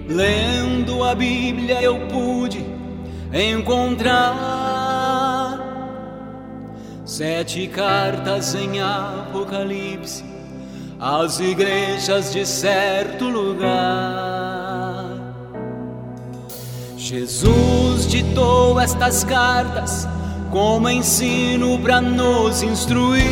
Lendo a Bíblia eu pude encontrar 7 cartas em Apocalipse às igrejas de certo lugar. Jesus ditou estas cartas como ensino para nos instruir.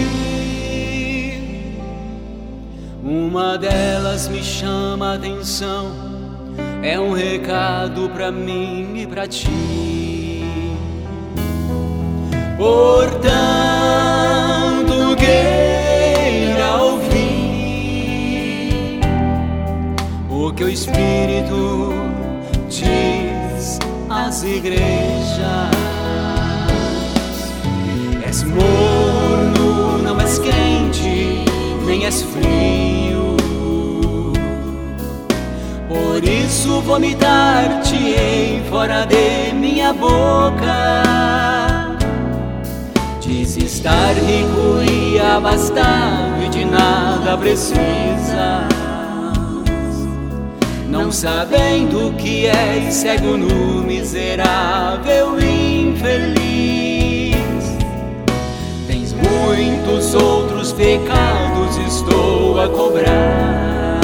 Uma delas me chama a atenção, é um recado pra mim e pra ti. Portanto, queira ouvir o que o Espírito diz às igrejas. És morno, não és quente, nem és frio. Por isso vomitar-te-ei fora de minha boca. Diz estar rico e abastado e de nada precisas, não sabendo que és cego, nu, miserável e infeliz. Tens muitos outros pecados, estou a cobrar,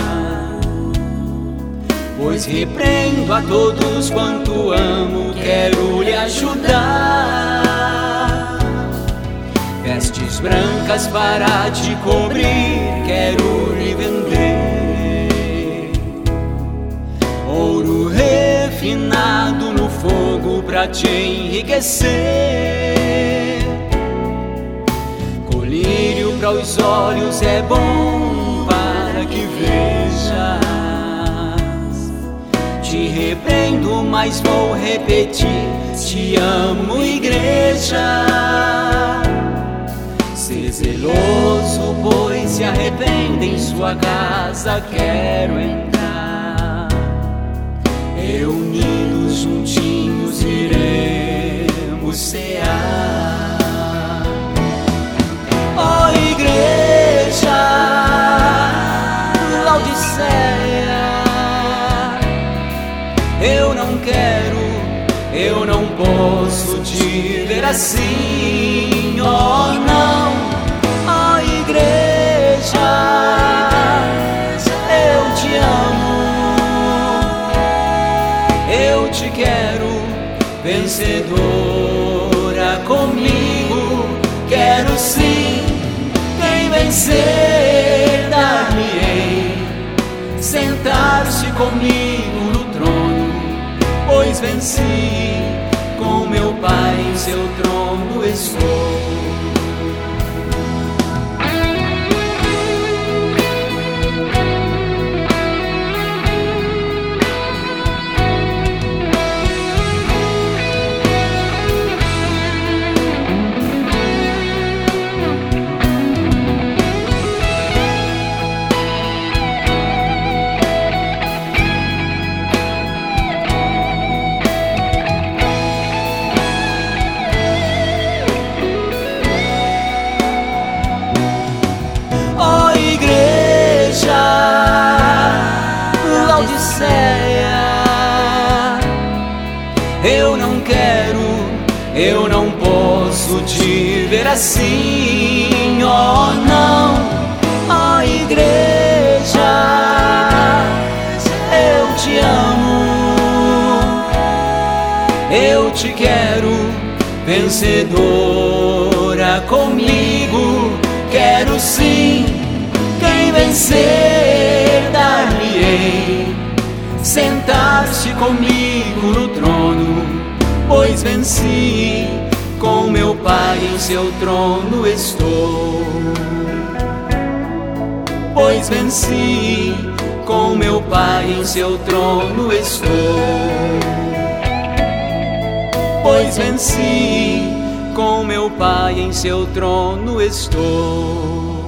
pois repreendo a todos quanto amo, quero lhe ajudar. Vestes brancas para te cobrir, quero lhe vender. Ouro refinado no fogo pra te enriquecer. Colírio para os olhos é bom para que vejas. Te repreendo, mas vou repetir: te amo, igreja. Ser zeloso, pois se arrepende, em sua casa quero entrar. Reunidos juntinhos iremos cear. Ó igreja Laodiceia, eu não posso te ver assim, oh não. Ó igreja, eu te amo, eu te quero, vencedora comigo, quero sim. Quem vencer, dar-me-ei sentar-se comigo no trono, pois venci, com meu Pai em seu trono estou. Eu não posso te ver assim, oh não. Ó igreja, eu te amo, eu te quero, vencedora comigo, quero sim. Quem vencer, dar-me-ei sentar-se comigo no trono, pois venci, com meu Pai em seu trono estou. Pois venci, com meu Pai em seu trono estou. Pois venci, com meu Pai em seu trono estou.